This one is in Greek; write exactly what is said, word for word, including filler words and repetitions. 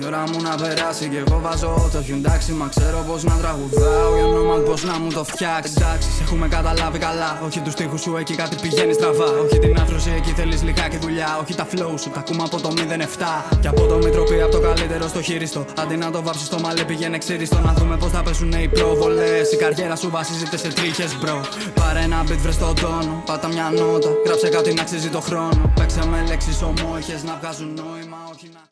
Η ώρα μου να περάσει και εγώ βάζω όχι εντάξει, μα ξέρω πως να τραγουδάω. Για όνομα πως να μου το φτιάξει. Εντάξει, σε έχουμε καταλάβει καλά. Όχι τους στίχους σου εκεί κάτι πηγαίνει στραβά. Όχι την άφρωση εκεί θέλεις λιγάκι δουλειά. Όχι τα flow σου, τα ακούμε από το μηδέν επτά. Και από το Μητροπή από το καλύτερο στο χειριστό. Αντί να το βάψεις στο μαλλί πηγαίνει ξύριστο. Να δούμε πως θα πέσουν οι προβολές. Η καριέρα σου βασίζεται σε τρίχες bro. Πάρε ένα beat βρες στον τόνο. Πάτα μια νότα, γράψε κάτι να αξίζει το χρόνο. Παίξε με λέξεις ομόχες να βγάζουν νόημα, όχι να.